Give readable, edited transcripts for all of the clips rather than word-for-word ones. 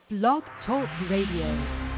Blog Talk Radio.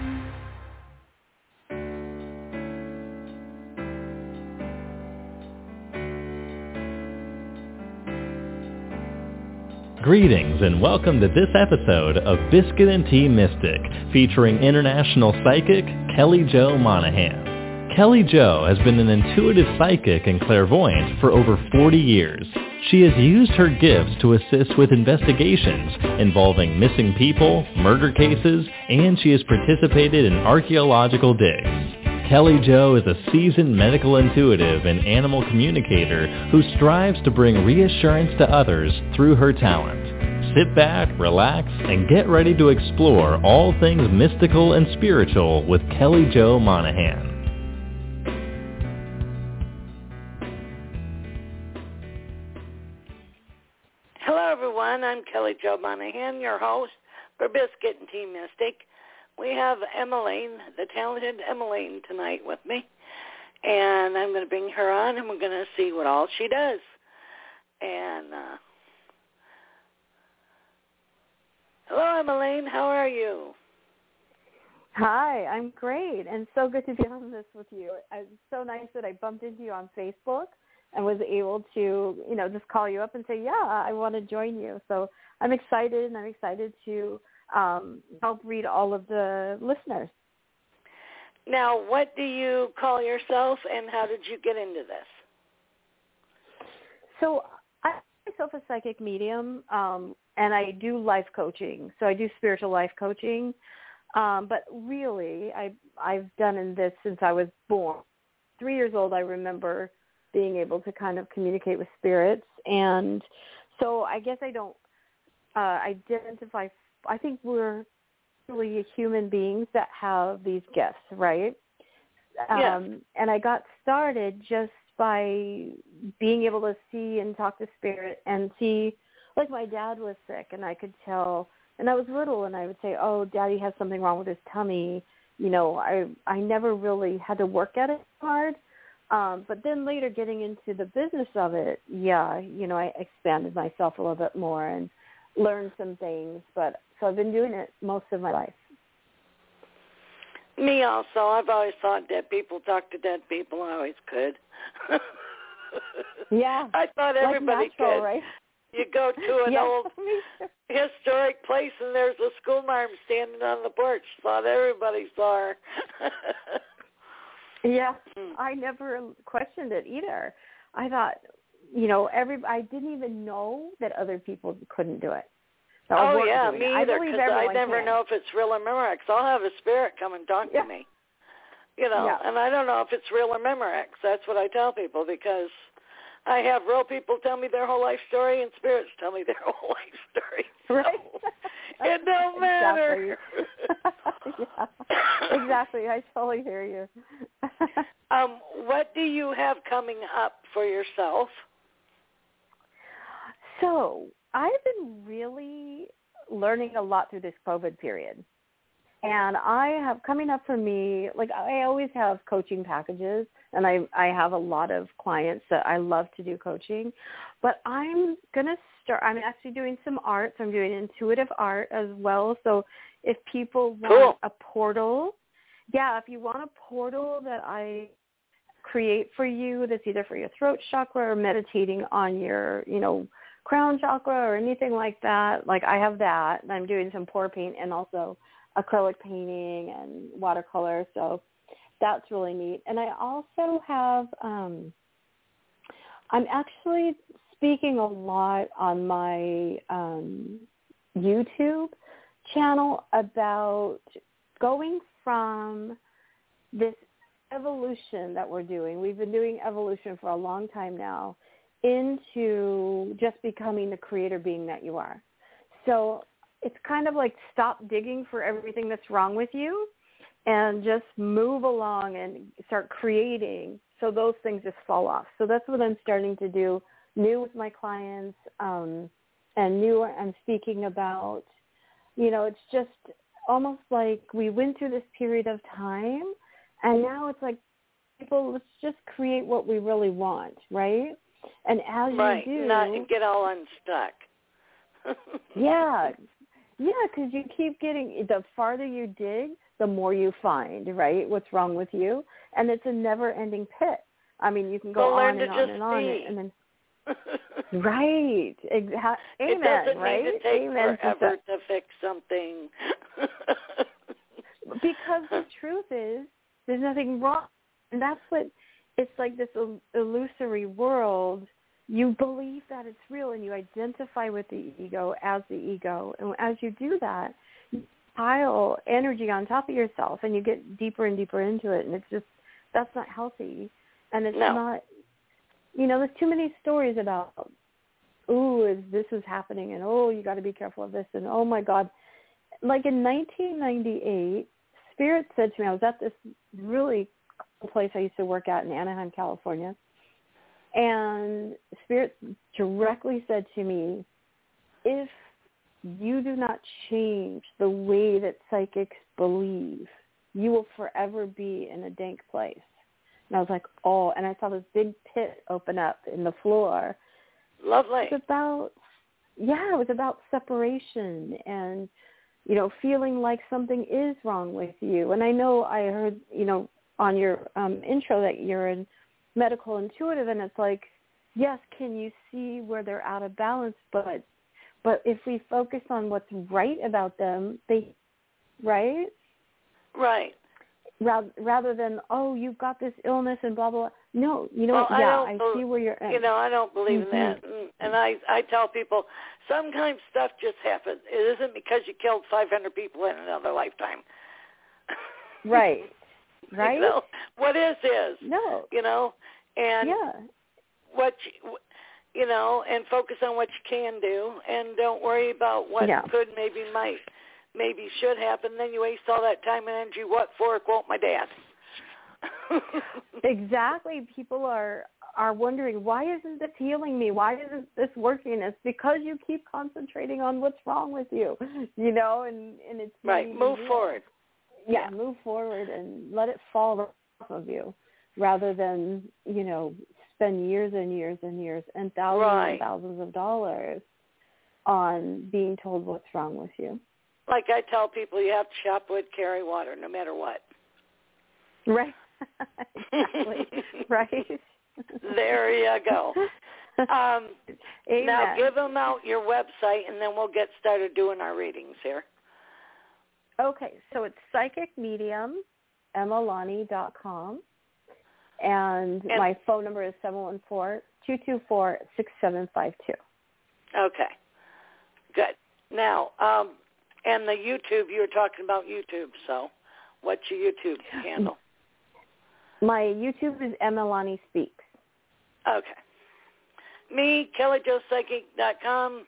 Greetings and welcome to this episode of Biscuit and Tea Mystic, featuring international psychic Kelly Jo Monahan. Kelly Jo has been an intuitive psychic and clairvoyant for over 40 years. She has used her gifts to assist with investigations involving missing people, murder cases, and she has participated in archaeological digs. Kelly Jo is a seasoned medical intuitive and animal communicator who strives to bring reassurance to others through her talent. Sit back, relax, and get ready to explore all things mystical and spiritual with Kelly Jo Monahan. Hello everyone, I'm Kelly Jo Monahan, your host for Biscuit and Tea Mystic. We have Emmeline, the talented Emmeline, tonight with me, and I'm going to bring her on, and we're going to see what all she does. And hello, Emmeline. How are you? Hi, I'm great, and so good to be on this with you. It's so nice that I bumped into you on Facebook and was able to, just call you up and say, yeah, I want to join you. So I'm excited, and I'm excited to help read all of the listeners. Now, what do you call yourself, and how did you get into this? So I'm myself a psychic medium, and I do life coaching. So I do spiritual life coaching. But really, I've done this since I was born. 3 years old, I remember being able to kind of communicate with spirits. And so I guess I don't identify. I think we're really human beings that have these gifts, right? Yes. And I got started just by being able to see and talk to spirit and see, like my dad was sick, and I could tell, and I was little, and I would say, oh, Daddy has something wrong with his tummy. I never really had to work at it hard. But then later getting into the business of it, I expanded myself a little bit more and learned some things. So I've been doing it most of my life. Me also. I've always thought dead people talk to dead people. I always could. Yeah. I thought everybody like natural, could. Right? You go to an old historic place and there's a schoolmarm standing on the porch. Thought everybody saw her. Yeah, I never questioned it either. I thought, I didn't even know that other people couldn't do it. Oh, yeah, me either, because I never can. know if it's real or Memorex. I'll have a spirit come and talk to me, and I don't know if it's real or Memorex. That's what I tell people, because I have real people tell me their whole life story, and spirits tell me their whole life story. So right. It don't matter. Yeah, exactly. I totally hear you. What do you have coming up for yourself? So I've been really learning a lot through this COVID period. And I have coming up for me, like I always have coaching packages, and I have a lot of clients that I love to do coaching. But I'm actually doing some art. So I'm doing intuitive art as well. So if people want a portal, if you want a portal that I create for you that's either for your throat chakra or meditating on your, crown chakra or anything like that, like I have that. And I'm doing some pour paint and also acrylic painting and watercolor. So that's really neat. And I also have, I'm actually speaking a lot on my YouTube channel about going from this evolution that we're doing. We've been doing evolution for a long time now, into just becoming the creator being that you are. So it's kind of like stop digging for everything that's wrong with you and just move along and start creating, so those things just fall off. So that's what I'm starting to do new with my clients, and new I'm speaking about. It's just almost like we went through this period of time, and now it's like, people, let's just create what we really want, right? And as you do, not get all unstuck. Yeah. Yeah, because you keep getting, the farther you dig, the more you find, right, what's wrong with you. And it's a never-ending pit. I mean, you can go on and on and on. And then, right. Amen, it doesn't right? need to take Amen forever to fix something. Because the truth is, there's nothing wrong. And that's what, it's like this illusory world. You believe that it's real and you identify with the ego as the ego. And as you do that, you pile energy on top of yourself and you get deeper and deeper into it. And it's just, that's not healthy. And it's not, there's too many stories about, this is happening and, you got to be careful of this. And, oh, my God. Like in 1998, Spirit said to me, I was at this really cool place I used to work at in Anaheim, California. And Spirit directly said to me, if you do not change the way that psychics believe, you will forever be in a dank place. And I was like, and I saw this big pit open up in the floor. Lovely. It was about separation and, feeling like something is wrong with you. And I know I heard, on your intro that you're a medical intuitive, and it's like, yes, can you see where they're out of balance? But if we focus on what's right about them, right? Right. Rather than, you've got this illness and blah, blah, blah. No, I see where you're at. I don't believe in that. And I tell people, sometimes stuff just happens. It isn't because you killed 500 people in another lifetime. Right. Right? What is. No. And what and focus on what you can do, and don't worry about what could, maybe should happen. Then you waste all that time and energy. What for? It won't my dad. Exactly. People are wondering, why isn't this healing me? Why isn't this working? It's because you keep concentrating on what's wrong with you, and it's right. Move forward. Yeah, move forward and let it fall off of you, rather than spend years and years and years and thousands and thousands of dollars on being told what's wrong with you. Like I tell people, you have to shop wood, carry water, no matter what. Right. Exactly. Right. There you go. Now give them out your website, and then we'll get started doing our readings here. Okay, so it's psychicmedium.com, and my phone number is 714-224-6752. Okay, good. Now, and the YouTube, you were talking about YouTube, so what's your YouTube handle? My YouTube is Emalani Speaks. Okay. Me, KellyJoePsychic.com,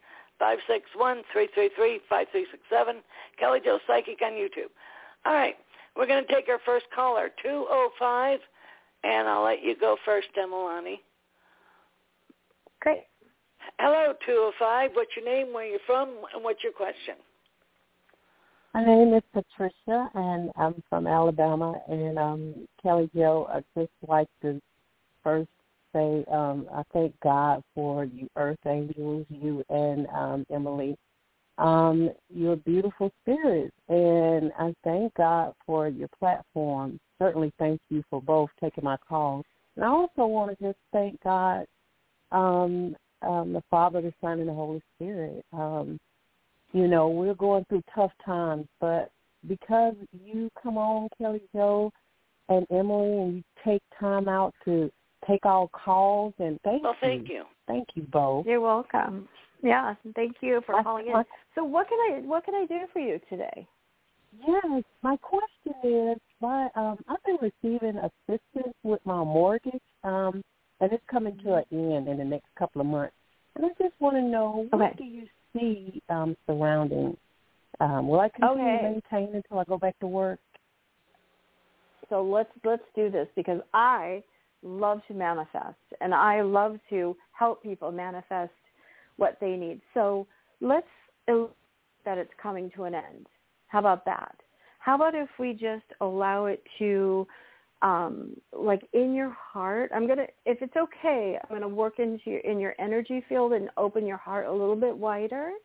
561-333-5367, Kelly Jo Psychic on YouTube. All right, we're going to take our first caller, 205, and I'll let you go first, Emalani. Great. Hello, 205. What's your name, where you're from, and what's your question? My name is Patricia, and I'm from Alabama. And Kelly Jo, I'd just like to first say I thank God for you Earth Angels, you and Emily. You're a beautiful spirit, and I thank God for your platform. Certainly thank you for both taking my call. And I also want to just thank God, the Father, the Son, and the Holy Spirit. We're going through tough times, but because you come on, Kelly Jo and Emily, and you take time out to take all calls, and thank you. Thank you both. You're welcome. Yeah, thank you for calling in. So what can I do for you today? Yes, my question is, I've been receiving assistance with my mortgage, and it's coming to an end in the next couple of months. And I just want to know, what do you see surrounding? Will I continue to maintain until I go back to work? So let's do this, because I love to manifest, and I love to help people manifest what they need. So let's that it's coming to an end. How about that? How about if we just allow it to, like in your heart, if it's okay, I'm going to work in your energy field and open your heart a little bit wider.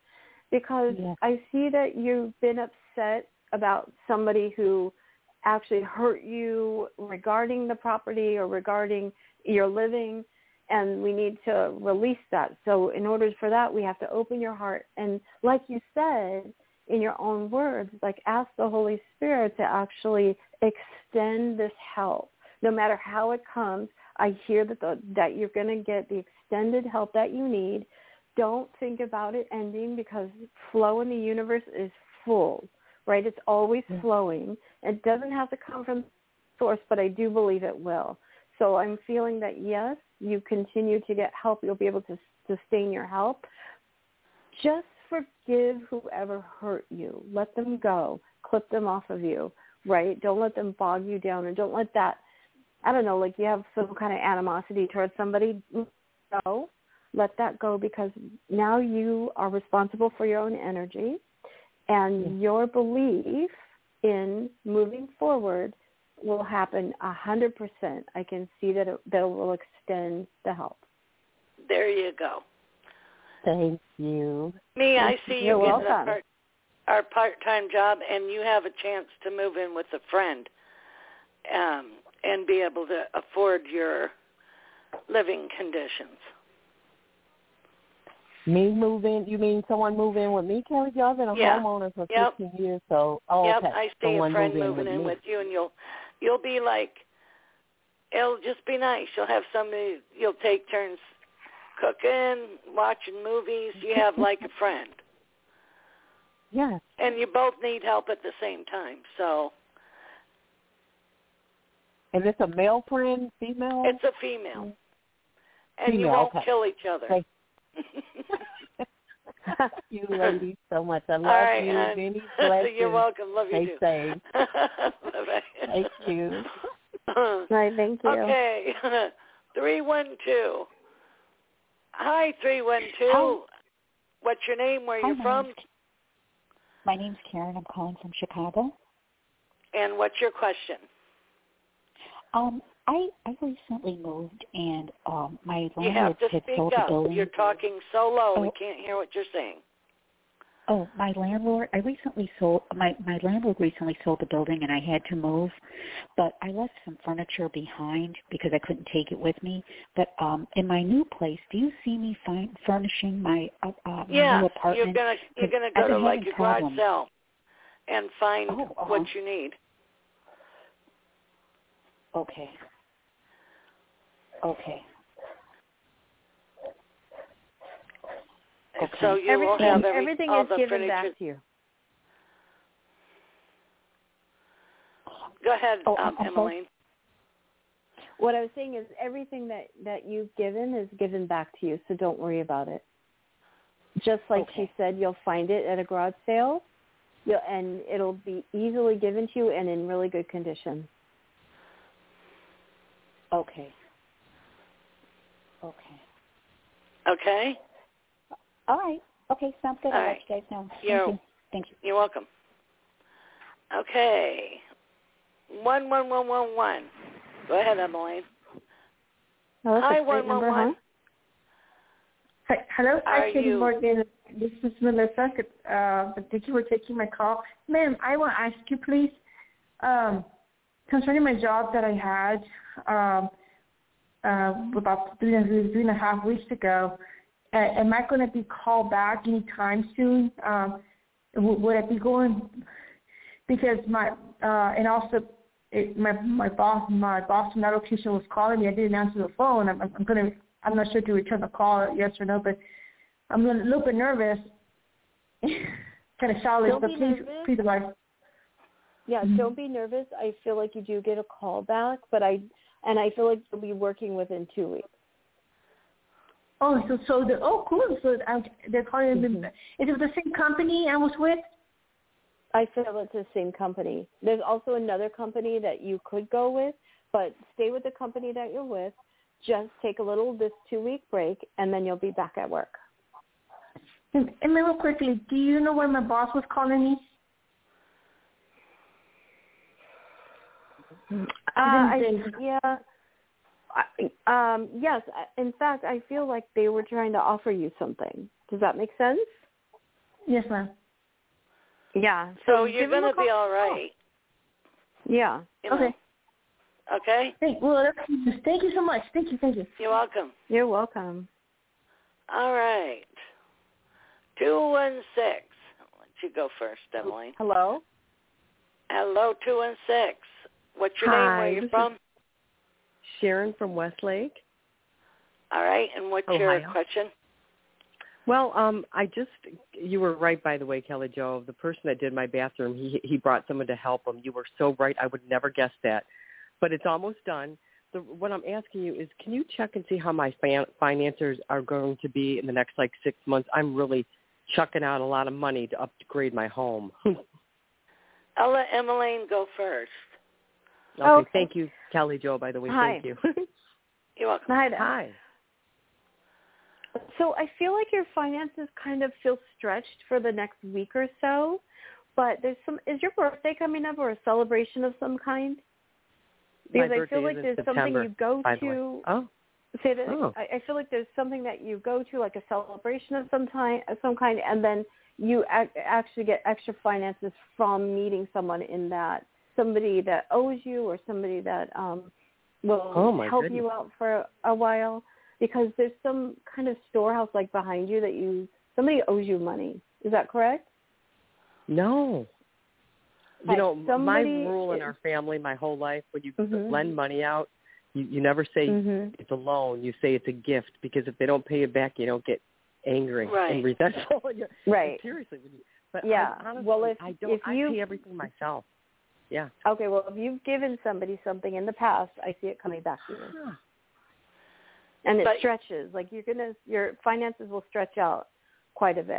because I see that you've been upset about somebody who actually hurt you regarding the property or regarding your living, and we need to release that. So in order for that, we have to open your heart. And like you said, in your own words, like ask the Holy Spirit to actually extend this help. No matter how it comes, I hear that you're going to get the extended help that you need. Don't think about it ending, because flow in the universe is full, right? It's always flowing. It doesn't have to come from source, but I do believe it will. So I'm feeling that, yes, you continue to get help. You'll be able to sustain your help. Just forgive whoever hurt you. Let them go. Clip them off of you, right? Don't let them bog you down, or don't let that, I don't know, like you have some kind of animosity towards somebody. No, let that go, because now you are responsible for your own energy, and your belief in moving forward will happen 100%. I can see that it will extend the help. There you go. Thank you. Me, I see you You're getting welcome. our part-time job, and you have a chance to move in with a friend and be able to afford your living conditions. Me move in? You mean someone move in with me, Kelly? Y'all been a homeowner for 15 years, so okay. I see someone a friend moving in with you, and you'll be like, it'll just be nice. You'll have somebody. You'll take turns cooking, watching movies. You have like a friend. Yes. And you both need help at the same time. So. Is this a male friend, female? It's a female. And you won't kill each other. Thank you, ladies, so much. I love you. Many blessings. You're welcome. Love you too. Stay safe. Bye-bye. Thank you. Right, thank you. Okay. 312. Hi, 312. Hi. What's your name? Where are you from? My name's Karen. I'm calling from Chicago. And what's your question? I recently moved, and my You have landlord to had speak sold up. the building. You're talking so low, we can't hear what you're saying. Oh, my landlord recently sold the building, and I had to move, but I left some furniture behind because I couldn't take it with me. But in my new place, do you see me furnishing my new apartment? You're gonna go to like a garage sale and find what you need. Okay. So you will have everything all is the given furniture. back to you. Go ahead, Emmeline. What I was saying is everything that you've given is given back to you, so don't worry about it. Just like she said, you'll find it at a garage sale, and it'll be easily given to you and in really good condition. Okay. Okay? All right. Okay, sounds good. I'll let you guys know. Thank you. You're welcome. Okay. 11111. Go ahead, Emmeline. Oh, Hi, 111. Hi, hello. Hi, Katie Morgan. This is Melissa. Thank you for taking my call. Ma'am, I want to ask you, please, concerning my job that I had about 3.5 weeks ago, am I going to be called back anytime soon? Would I be going? Because my boss from that location was calling me. I didn't answer the phone. I'm not sure to return the call, yes or no, but I'm a little bit nervous. Kind of childish, but please advise. Yeah, don't be nervous. I feel like you do get a call back, but I feel like you'll be working within 2 weeks. Oh, cool. So they're calling me. Is it the same company I was with? I feel it's the same company. There's also another company that you could go with, but stay with the company that you're with. Just take this 2-week break, and then you'll be back at work. And real quickly, do you know why my boss was calling me? Yes. In fact, I feel like they were trying to offer you something. Does that make sense? Yes, ma'am. Yeah. So you're going to be all right. Yeah. You know. Okay. Okay? Thank you so much. Thank you. You're welcome. You're welcome. All right. 216. I'll let you go first, Emily. Hello? Hello, 216. What's your name? Where are you from? Sharon from Westlake. All right. And what's your question? Well, you were right, by the way, Kelly Jo. The person that did my bathroom, he brought someone to help him. You were so right. I would never guess that. But it's almost done. What I'm asking you is, can you check and see how my financiers are going to be in the next, 6 months? I'm really chucking out a lot of money to upgrade my home. I'll let Emmeline go first. Okay. Thank you, Kelly Jo, by the way. Hi. Thank you. You're welcome. Hi. So I feel like your finances kind of feel stretched for the next week or so, but is your birthday coming up or a celebration of some kind? Because I feel like there's something you go to. Oh. Say that. Oh. I feel like there's something that you go to, like a celebration of some kind, and then you actually get extra finances from meeting someone in that, somebody that owes you or somebody that will help you out for a while. Because there's some kind of storehouse behind you that somebody owes you money. Is that correct? No. My rule in our family my whole life, when you lend money out, you never say it's a loan. You say it's a gift, because if they don't pay you back, you don't get angry and resentful. Right. Seriously. Honestly, I pay everything myself. Yeah. Okay, well, if you've given somebody something in the past, I see it coming back to you. Yeah. And it stretches. Your finances will stretch out quite a bit.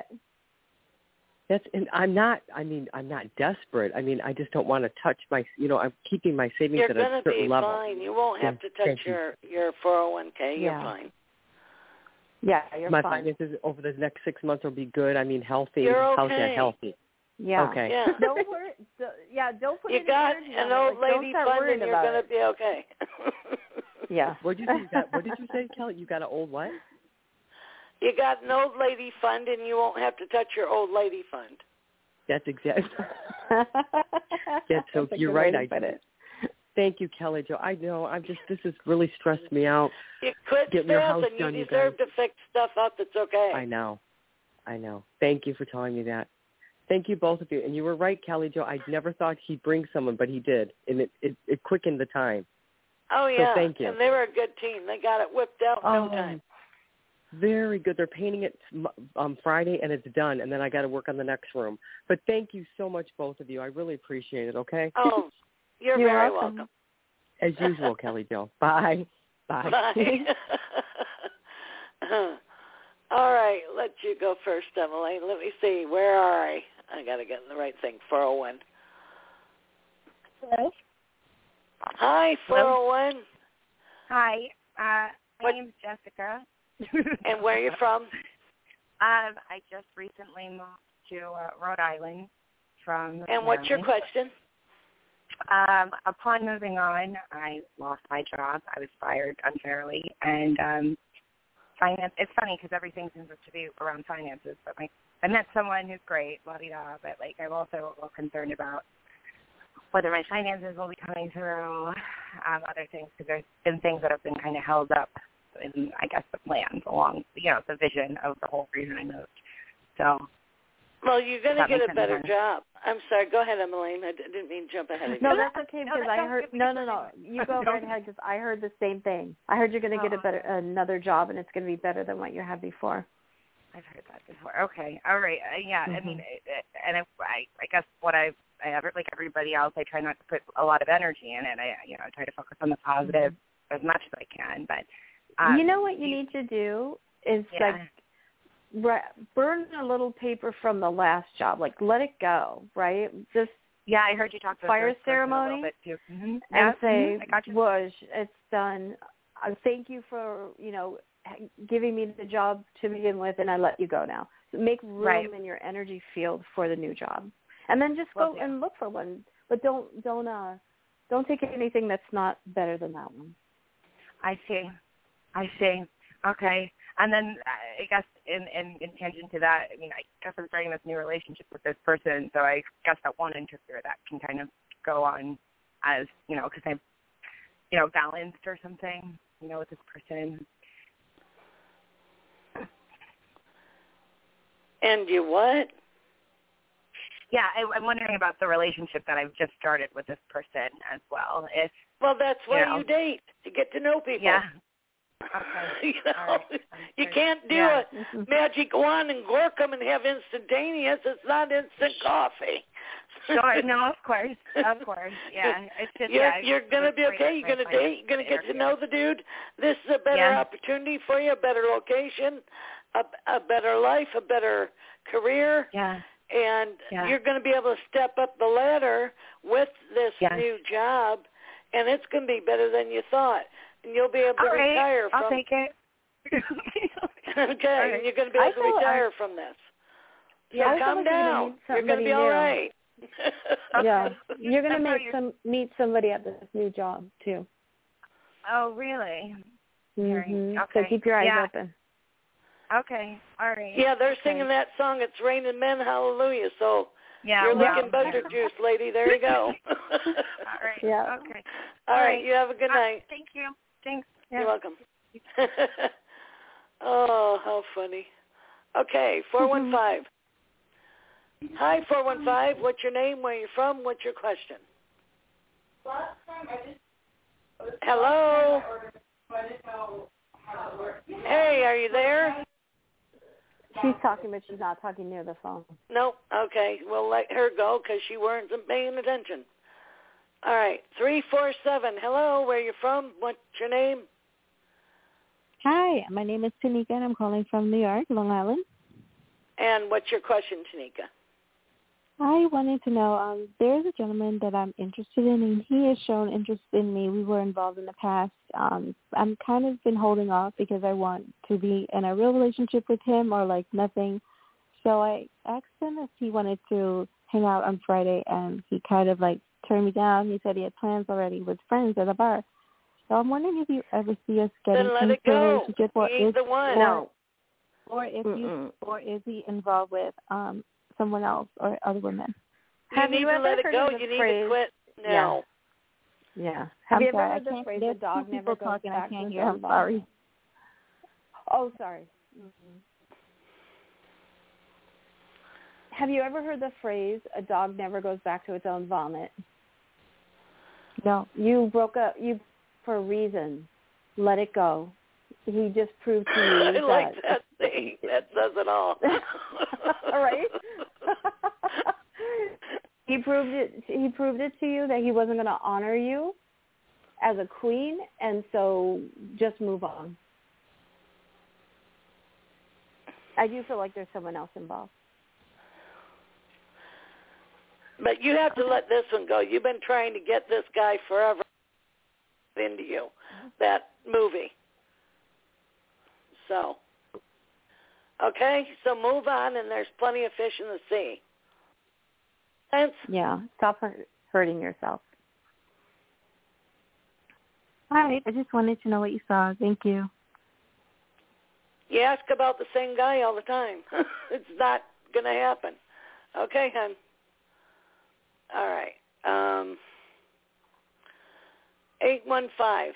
I'm not desperate. I just don't want to touch I'm keeping my savings at a certain level. You're going to be fine. You won't have to touch your 401k. You're fine. Yeah, you're my fine. My finances over the next 6 months will be good. Healthy. You're okay. How's that healthy? Yeah. Okay. Yeah. Don't worry. Don't put you got an old lady fund and you're going to be okay. Yeah. What did you say, Kelly? You got an old what? You got an old lady fund, and you won't have to touch your old lady fund. That's exactly. That's so. You're right. Thank you, Kelly Jo. I know. This has really stressed me out. You quit getting your house and done, you deserve to fix stuff up that's okay. I know. Thank you for telling me that. Thank you, both of you. And you were right, Kelly Jo. I never thought he'd bring someone, but he did, and it quickened the time. Oh, yeah. So thank you. And they were a good team. They got it whipped out in no time. Very good. They're painting it on Friday, and it's done, and then I got to work on the next room. But thank you so much, both of you. I really appreciate it, okay? Oh, you're very welcome. As usual, Kelly Jo. Bye. Bye. All right. Let you go first, Emily. Let me see. Where are I? I got to get in the right thing. 401. Hello? Hi, 401. Hi, my name's Jessica. And where are you from? I just recently moved to Rhode Island from And what's your question? Upon moving on, I lost my job. I was fired unfairly, and finance. It's funny because everything seems to be around finances, but I met someone who's great, la-di-da, but I'm also a little concerned about whether my finances will be coming through, other things, because there's been things that have been kind of held up in, I guess, the plans along, the vision of the whole reason I moved. So. Well, you're going to get a better job. I'm sorry. Go ahead, Emmeline. I didn't mean to jump ahead of you. No, that's okay because I heard. No. You go right ahead because I heard the same thing. I heard you're going to get another job, and it's going to be better than what you had before. I've heard that before. Okay. All right. Yeah. I mean, and I guess what like everybody else, I try not to put a lot of energy in it. I try to focus on the positive as much as I can. But you know what you need to do is burn a little paper from the last job. Let it go. Right. Just I heard you talk about fire ceremony and say, "Whoosh, it's done. Thank you for giving me the job to begin with, and I let you go now." So make room in your energy field for the new job, and then just go and look for one. But don't take anything that's not better than that one. I see. Okay. And then I guess in tangent to that, I mean, I guess I'm starting this new relationship with this person, so I guess that one interviewer that can kind of go on as, because I'm, balanced or something, with this person. And you what? Yeah, I'm wondering about the relationship that I've just started with this person as well. Well, that's why you date, to get to know people. Yeah. Okay. All right. You can't do a magic wand and gork them and have instantaneous. It's not instant coffee. Sure. No, of course. Yeah. It's just, you're going to be okay. You're going to date. You're going to get to know the dude. This is a better opportunity for you, a better location, a better life, a better career. Yeah. And you're going to be able to step up the ladder with this new job, and it's going to be better than you thought. And you'll be able to retire from. I'll take it. Okay, and you're going to be able to retire from this. So calm down. You're going to be all right. Yeah, you're going to meet somebody at this new job too. Oh, really? Mm-hmm. Okay. So keep your eyes open. Okay, all right. Yeah, they're singing that song, It's Raining Men, Hallelujah. So you're licking butter juice, lady. There you go. All right. Yeah. Okay. All right. You have a good night. Thank you. Thanks. Yeah. You're welcome. Oh, how funny. Okay, 415. Hi, 415. What's your name? Where are you from? What's your question? Hello? Hey, are you there? She's talking, but she's not talking near the phone. Nope. Okay, we'll let her go because she weren't paying attention. All right, 347. Hello, where are you from? What's your name? Hi, my name is Tanika, and I'm calling from New York, Long Island. And what's your question, Tanika? I wanted to know, there's a gentleman that I'm interested in, and he has shown interest in me. We were involved in the past. I'm kind of been holding off because I want to be in a real relationship with him or, like, nothing. So I asked him if he wanted to hang out on Friday, and he kind of, like, turned me down. He said he had plans already with friends at a bar. So I'm wondering if you ever see us getting into a relationship, or He's the one. Or is he involved with someone else or other women? You need to let it go. You need to quit now. Yeah. Have you ever heard the phrase, the dog never goes back to its own vomit? Sorry. Oh, sorry. Mm-hmm. Have you ever heard the phrase, a dog never goes back to its own vomit? No. You broke up for a reason. Let it go. He just proved to you I like that thing. That says it all. All right. He proved it to you that he wasn't going to honor you as a queen, and so just move on. I do feel like there's someone else involved. But you have to let this one go. You've been trying to get this guy forever into you, that movie. So, okay, so move on, and there's plenty of fish in the sea. Thanks. Yeah, stop hurting yourself. All right, I just wanted to know what you saw. Thank you. You ask about the same guy all the time. It's not going to happen. Okay, hon. All right. 815.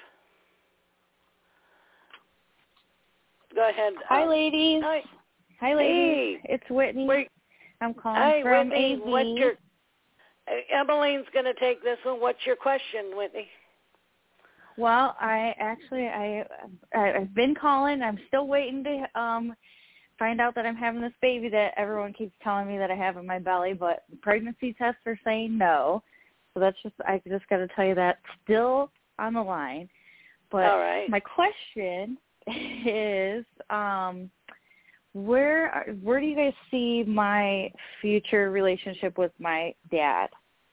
Go ahead. Hi, ladies. Hi. Hi, ladies. Hey. It's Whitney. I'm calling Hi, from Whitney. AZ. What's your? Emmeline's going to take this one. What's your question, Whitney? Well, I've been calling. I'm still waiting to find out that I'm having this baby that everyone keeps telling me that I have in my belly, but pregnancy tests are saying no. So I just got to tell you that still on the line. But all right. My question is, where do you guys see my future relationship with my dad?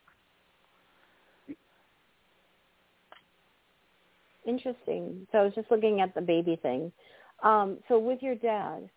Interesting. So I was just looking at the baby thing. So with your dad,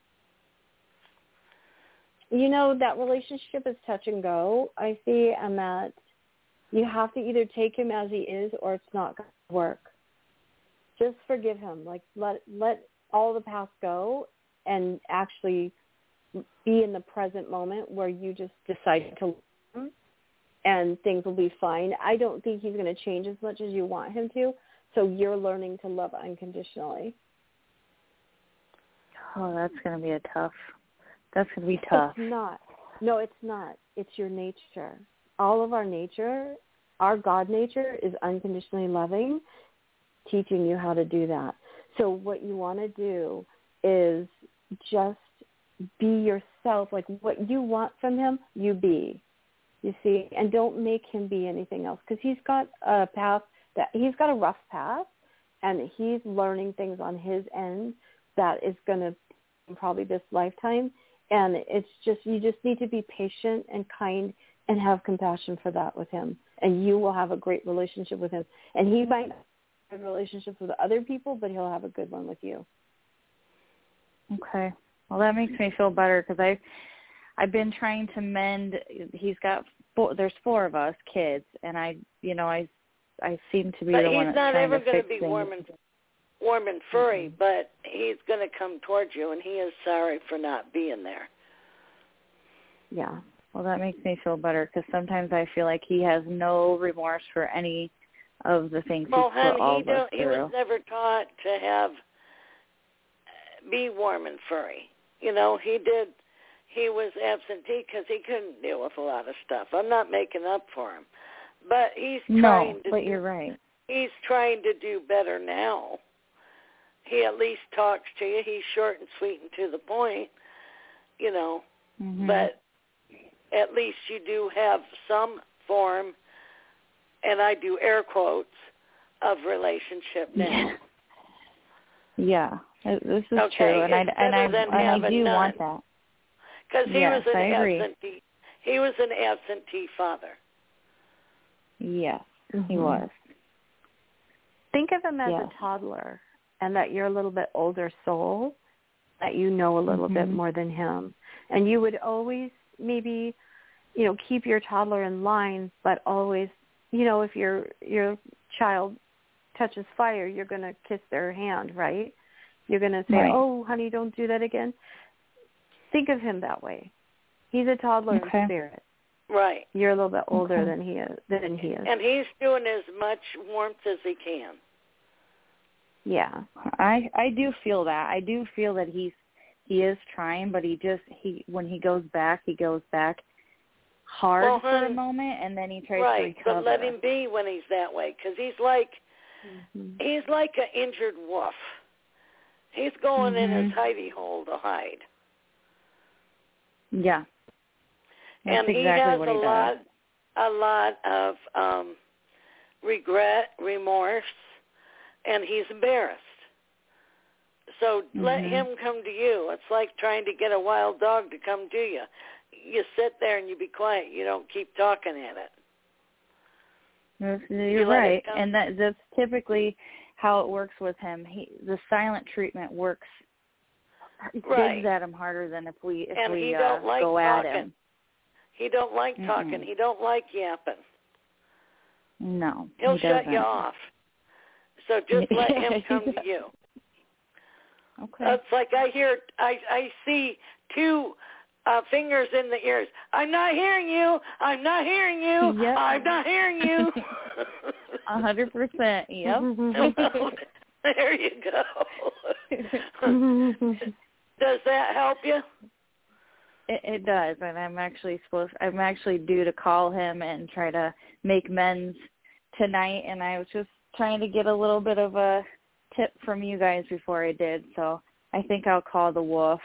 that relationship is touch and go, I see, and that you have to either take him as he is or it's not going to work. Just forgive him. Like let all the past go and actually be in the present moment where you just decide to love him and things will be fine. I don't think he's going to change as much as you want him to, so you're learning to love unconditionally. Oh, that's going to be that's going to be tough. It's not. No, it's not. It's your nature. All of our nature, our God nature is unconditionally loving, teaching you how to do that. So what you want to do is just be yourself. Like what you want from him, you be. You see? And don't make him be anything else, because he's got a path he's got a rough path, and he's learning things on his end that is going to probably this lifetime. And it's just, you just need to be patient and kind and have compassion for that with him. And you will have a great relationship with him. And he might have relationships with other people, but he'll have a good one with you. Okay. Well, that makes me feel better, because I've been trying to mend. He's got there's 4 of us kids, and I seem to be the one that's trying to fix things. But he's not ever going to be warm and furry, but he's going to come towards you, and he is sorry for not being there. Yeah. Well, that makes me feel better, because sometimes I feel like he has no remorse for any of the things he's put all of us through. He was never taught to be warm and furry. You know, he was absentee because he couldn't deal with a lot of stuff. I'm not making up for him. But he's trying to you're right. He's trying to do better now. He at least talks to you. He's short and sweet and to the point, you know. Mm-hmm. But at least you do have some form, and I do air quotes, of relationship now. Yeah, this is true, and I do want that. Because he was an absentee. He was an absentee father. Yes, he was. Think of him as a toddler, and that you're a little bit older soul, that you know a little bit more than him. And you would always maybe, keep your toddler in line, but always, if your child touches fire, you're going to kiss their hand, right? You're going to say, oh, honey, don't do that again. Think of him that way. He's a toddler in spirit. Right. You're a little bit older than he is. And he's doing as much warmth as he can. Yeah. I do feel that. I do feel that he is trying, but when he goes back hard for a moment, and then he tries to recover. But let him be when he's that way, because he's like an injured wolf. He's going in his hidey hole to hide. Yeah. That's and he has a lot of regret, remorse, and he's embarrassed. So let him come to you. It's like trying to get a wild dog to come to you. You sit there and you be quiet. You don't keep talking at it. You're right, and that's typically how it works with him. The silent treatment works. Digs at him harder than if we go at him. He don't like talking. He don't like yapping. No, he'll shut you off. So just let him come to you. Okay. It's like I see 2 fingers in the ears. I'm not hearing you. I'm not hearing you. Yep. I'm not hearing you. 100%. Yep. Well, there you go. Does that help you? It does, and I'm actually due to call him and try to make amends tonight, and I was just trying to get a little bit of a tip from you guys before I did, so I think I'll call the wolf.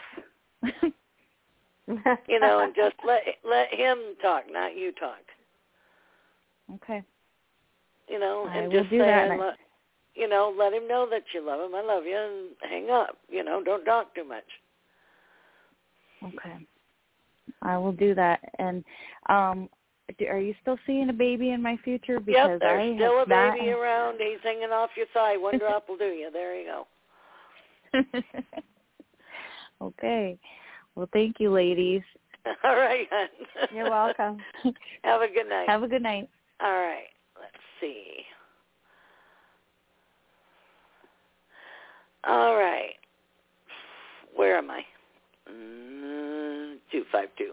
And just let him talk, not you talk. Okay. And I just will do say, that. let him know that you love him. I love you, and hang up. Don't talk too much. Okay. I will do that. And are you still seeing a baby in my future? Because yep, there's still a baby around. He's hanging off your thigh. One drop will do you. There you go. Okay. Well, thank you, ladies. All right, hon. You're welcome. Have a good night. Have a good night. All right. Let's see. All right. Where am I? 252.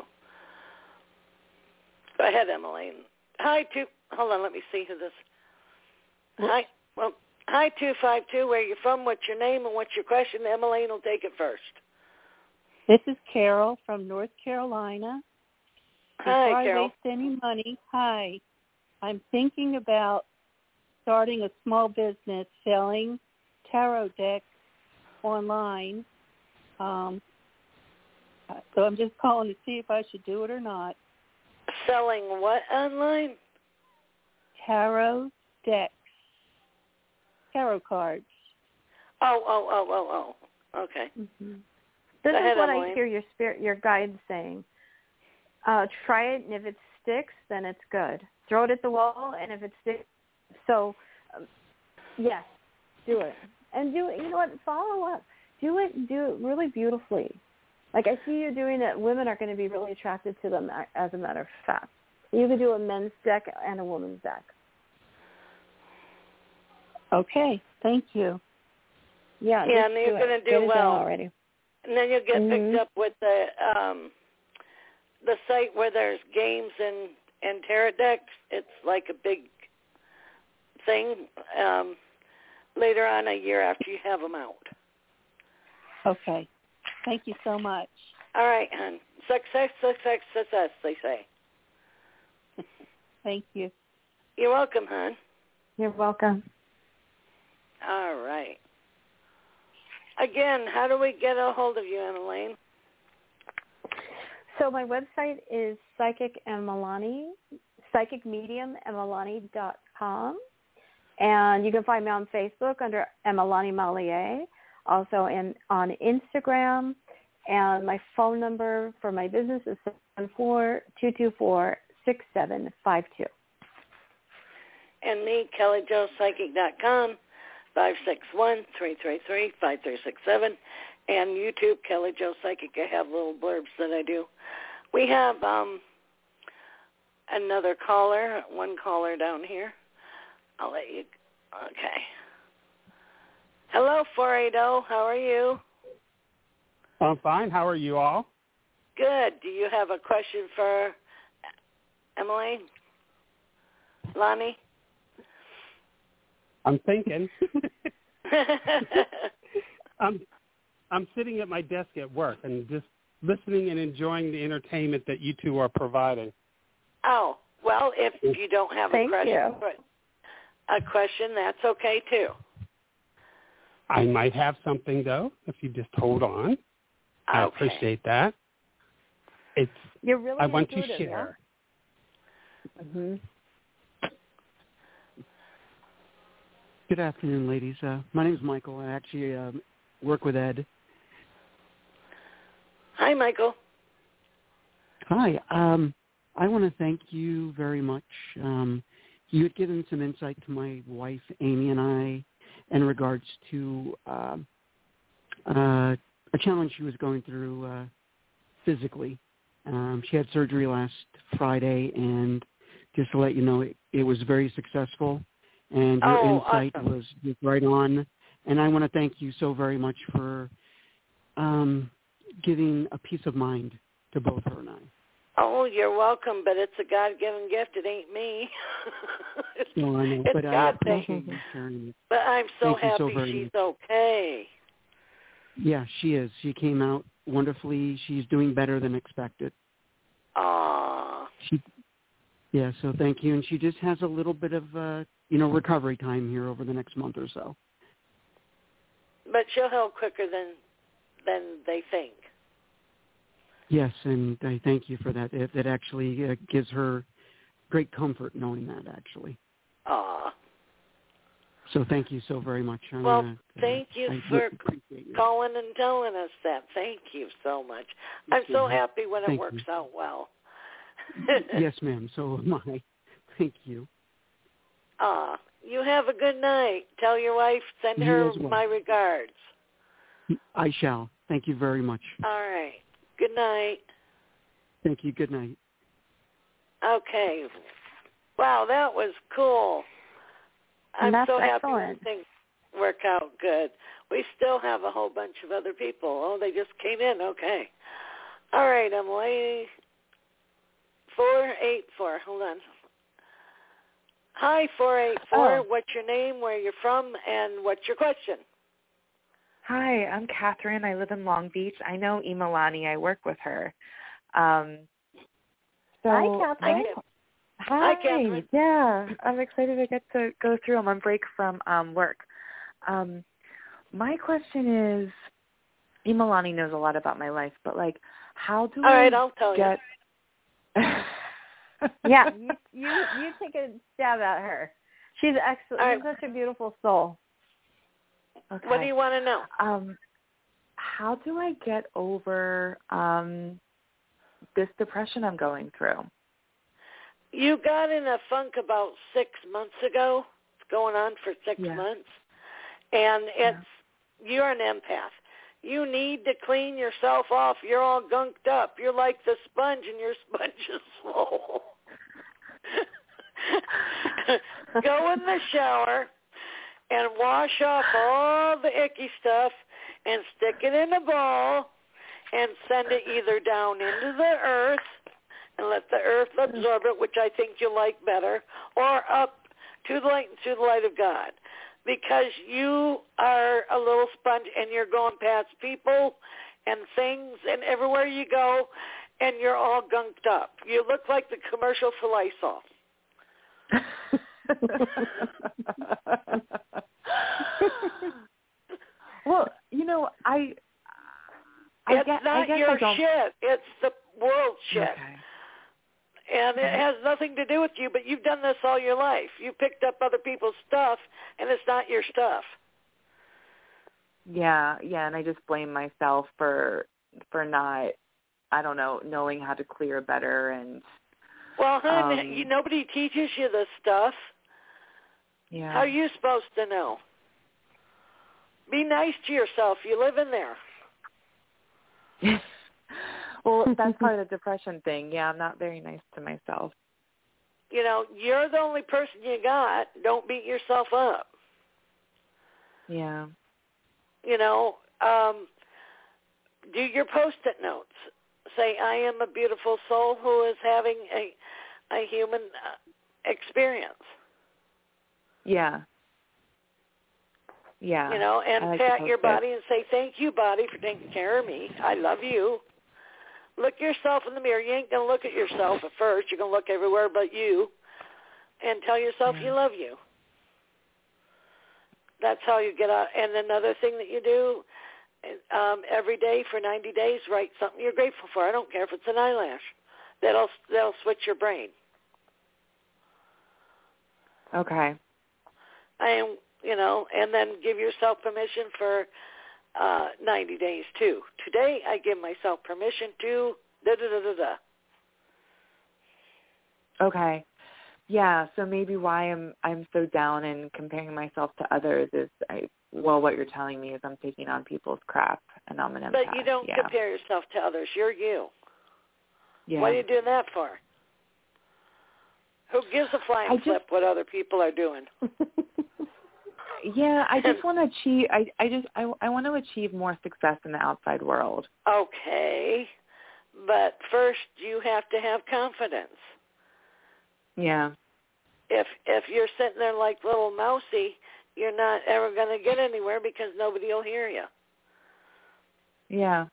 Go ahead, Emily. Hi, hold on, let me see who this. Hi, 252. Where are you from? What's your name and what's your question? Emily will take it first. This is Carol from North Carolina. Hi, Before Carol. I waste any money, I'm thinking about starting a small business selling tarot decks online. So I'm just calling to see if I should do it or not. Selling what online? Tarot decks. Tarot cards. Oh. Okay. Mm-hmm. This Go is ahead, what Emily. I hear your guide saying. Try it, and if it sticks, then it's good. Throw it at the wall, and if it sticks, yes, do it. And do it, you know what, follow up. Do it really beautifully. Like I see you doing it, women are going to be really attracted to them, as a matter of fact. You could do a men's deck and a woman's deck. Okay, thank you. Yeah, and you're going to do well already. And then you'll get picked up with the site where there's games and tarot decks. It's like a big thing later on, a year after you have them out. Okay. Thank you so much. All right, hon. Success, they say. Thank you. You're welcome, hon. You're welcome. All right. Again, how do we get a hold of you, Emmeline? So my website is psychicmediumemalani.com. And you can find me on Facebook under Emalani Malier, also on Instagram. And my phone number for my business is 74224-6752. And me, KellyJoePsychic.com, 561-333-5367. And YouTube, Kelly Jo Psychic. I have little blurbs that I do. We have another caller, one caller down here. I'll let you. Okay. Hello, 480. How are you? I'm fine. How are you all? Good. Do you have a question for Emily? Lonnie? I'm thinking. I'm sitting at my desk at work and just listening and enjoying the entertainment that you two are providing. Oh, well, if you don't have a question, that's okay too. I might have something though, if you just hold on. Okay. I appreciate that. You're really I want to intuitive, share. Yeah? Mm-hmm. Good afternoon, ladies. My name is Michael. I actually work with Ed. Hi, Michael. Hi. I want to thank you very much. You had given some insight to my wife, Amy, and I in regards to a challenge she was going through physically. She had surgery last Friday, and just to let you know, it was very successful. And your insight was right on. And I want to thank you so very much for giving a peace of mind to both her and I. Oh, you're welcome, but it's a God-given gift. It ain't me. No, I know, it's but God I appreciate you sharing it. But I'm so Thank you happy so very she's much. okay. Yeah, she is. She came out wonderfully. She's doing better than expected. Aww. Yeah, so thank you. And she just has a little bit of, recovery time here over the next month or so. But she'll heal quicker than they think. Yes, and I thank you for that. It actually gives her great comfort knowing that, actually. Aw. So thank you so very much. Thank you for calling and telling us that. Thank you so much. I'm so happy when it works out well. Yes, ma'am. So am I. Thank you. You have a good night. Tell your wife, send her my regards. I shall. Thank you very much. All right. Good night. Thank you. Good night. Okay. Wow, that was cool. I'm That's so happy excellent. work out good. We still have a whole bunch of other people. Oh, they just came in. Okay. All right, Emily. 484. Hold on. Hi, 484. What's your name, where you're from, and what's your question? Hi, I'm Catherine. I live in Long Beach. I know Imalani. I work with her. Hi, Catherine. Hi, Catherine. Yeah, I'm excited to get to go through. I'm on break from work. My question is, Imalani knows a lot about my life, but, like, how do I'll tell get... Yeah, you take a stab at her. She's excellent. Right. She's such a beautiful soul. Okay. What do you want to know? How do I get over this depression I'm going through? You got in a funk about 6 months ago. It's going on for 6 months. And you're an empath. You need to clean yourself off. You're all gunked up. You're like the sponge, and your sponge is full. Go in the shower and wash off all the icky stuff and stick it in a ball and send it either down into the earth and let the earth absorb it, which I think you like better, or up to the light of God. Because you are a little sponge and you're going past people and things and everywhere you go and you're all gunked up. You look like the commercial for Lysol. Well, it's not your shit. It's the world shit. Okay. And it has nothing to do with you, but you've done this all your life. You picked up other people's stuff, and it's not your stuff. Yeah, and I just blame myself for not, I don't know, knowing how to clear better. And well, hon, nobody teaches you this stuff. Yeah. How are you supposed to know? Be nice to yourself. You live in there. Well, that's part of the depression thing. Yeah, I'm not very nice to myself. You're the only person you got. Don't beat yourself up. Yeah. Do your Post-it notes. Say, I am a beautiful soul who is having a human experience. Yeah. And pat your body and say, thank you, body, for taking care of me. I love you. Look yourself in the mirror. You ain't going to look at yourself at first. You're going to look everywhere but you and tell yourself you love you. That's how you get out. And another thing that you do, every day for 90 days, write something you're grateful for. I don't care if it's an eyelash. That'll switch your brain. Okay. And then give yourself permission for 90 days too. Today I give myself permission to da-da-da-da-da. Okay. Yeah, so maybe why I'm so down and comparing myself to others is, what you're telling me is I'm taking on people's crap and I'm an empath. But you don't compare yourself to others. You're you. Yeah. What are you doing that for? Who gives a flying flip what other people are doing? Yeah, I just want to achieve. I want to achieve more success in the outside world. Okay, but first you have to have confidence. Yeah. If you're sitting there like little mousy, you're not ever going to get anywhere because nobody will hear you. Yeah.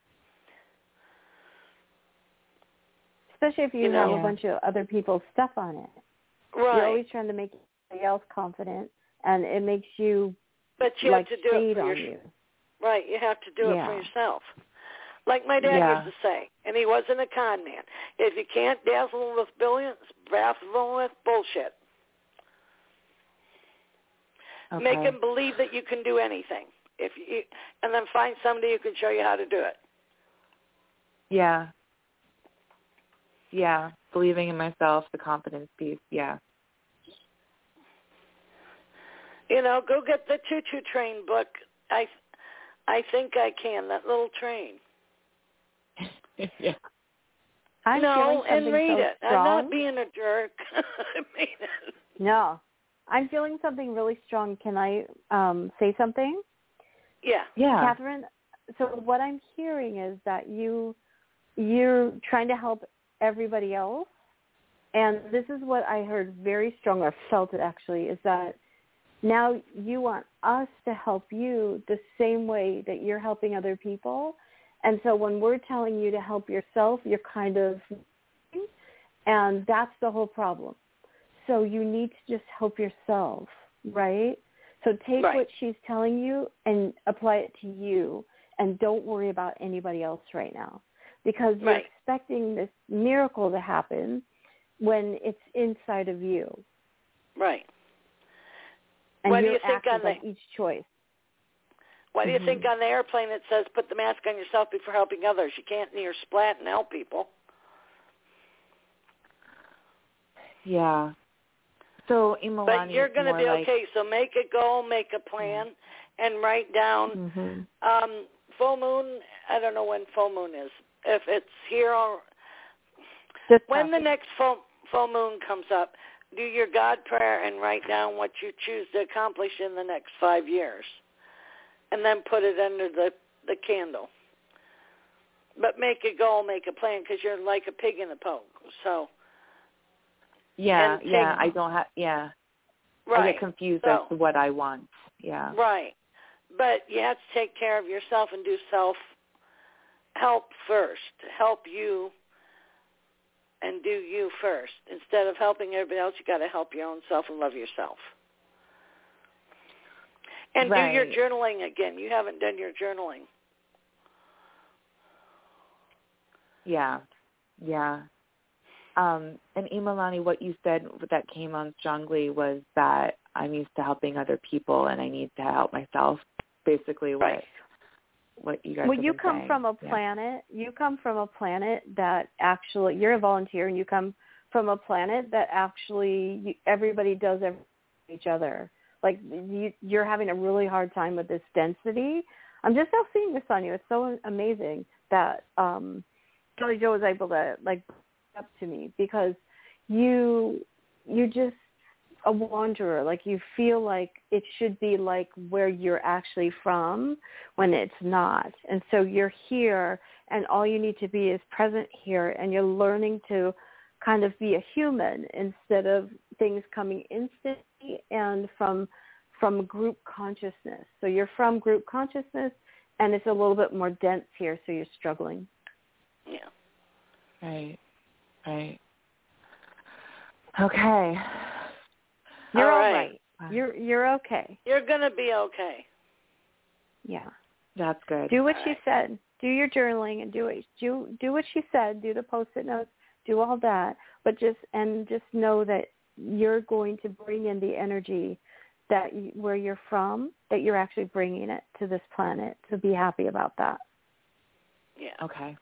Especially if you have a bunch of other people's stuff on it. Right. You're always trying to make somebody else confident, and it makes you but you have to do it for you. Right, you have to do it for yourself. Like my dad used to say, and he wasn't a con man. If you can't dazzle them with billions, dazzle them with bullshit. Okay. Make them believe that you can do anything. And then find somebody who can show you how to do it. Yeah. Yeah, believing in myself, the confidence piece, yeah. Go get the Choo Choo Train book. I think I can, that little train. Yeah. I'm and read so it. strong. I'm not being a jerk. I mean it. No, I'm feeling something really strong. Can I say something? Yeah. Catherine, so what I'm hearing is that you're trying to help everybody else. And this is what I heard very strong, or felt it actually, is that now you want us to help you the same way that you're helping other people. And so when we're telling you to help yourself, you're kind of, and that's the whole problem. So you need to just help yourself, right? So take what she's telling you and apply it to you, and don't worry about anybody else right now, because you're expecting this miracle to happen when it's inside of you. Right. And Why do you're you think acting on by each choice. Why do you think on the airplane it says put the mask on yourself before helping others? You can't near splat and help people. Yeah. So, Imalani, but you're going to be okay. So make a goal, make a plan, and write down full moon. I don't know when full moon is. If it's here or when the next full moon comes up, do your God prayer and write down what you choose to accomplish in the next 5 years, and then put it under the candle. But make a goal, make a plan, because you're like a pig in a poke. So. Yeah, I don't have, I get confused as to what I want, Right. But you have to take care of yourself and do self-help first. Help you and do you first. Instead of helping everybody else, you got to help your own self and love yourself. And do your journaling again. You haven't done your journaling. Yeah. And Imalani, what you said that came on strongly was that I'm used to helping other people and I need to help myself. Basically, what you guys. Well, have you been come saying. from a planet. You come from a planet that actually you're a volunteer, and you come from a planet that actually everybody does everything for each other. Like you're having a really hard time with this density. I'm just now seeing this on you. It's so amazing that Kelly Jo was able to up to me, because you're just a wanderer. Like you feel like it should be like where you're actually from when it's not. And so you're here, and all you need to be is present here, and you're learning to kind of be a human instead of things coming instantly and from group consciousness. So you're from group consciousness, and it's a little bit more dense here, so you're struggling. Yeah. Right. Okay. You're all right. You're okay. You're going to be okay. Yeah. That's good. Do what she said. Do your journaling and do what she said. Do the Post-it notes. Do all that. But just know that you're going to bring in the energy that where you're from, that you're actually bringing it to this planet. So be happy about that. Yeah. Okay.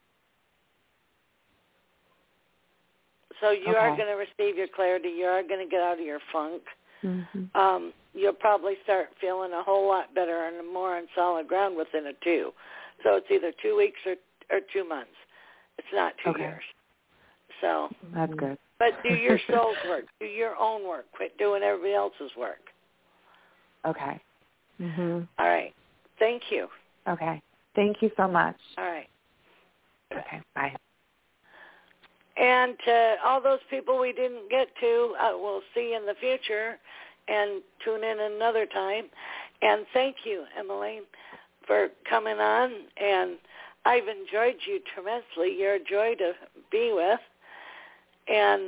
So you are going to receive your clarity. You are going to get out of your funk. Mm-hmm. You'll probably start feeling a whole lot better and more on solid ground within it too. So it's either 2 weeks or 2 months. It's not 2 years. So that's good. But do your soul's work. Do your own work. Quit doing everybody else's work. Okay. Mm-hmm. All right. Thank you. Okay. Thank you so much. All right. Okay. Bye. And to all those people we didn't get to, we'll see you in the future, and tune in another time. And thank you, Emmeline, for coming on. And I've enjoyed you tremendously. You're a joy to be with. And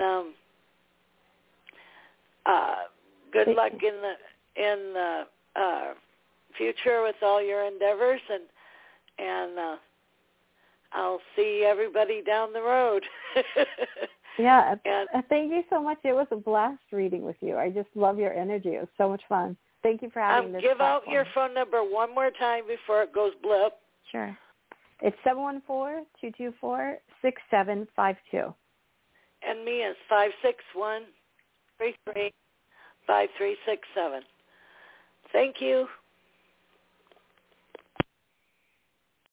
good luck in the future with all your endeavors. And I'll see everybody down the road. Yeah, thank you so much. It was a blast reading with you. I just love your energy. It was so much fun. Thank you for having this Give platform. out your phone number one more time before it goes blip. Sure. It's 714-224-6752. And me is 561-335367. Thank you.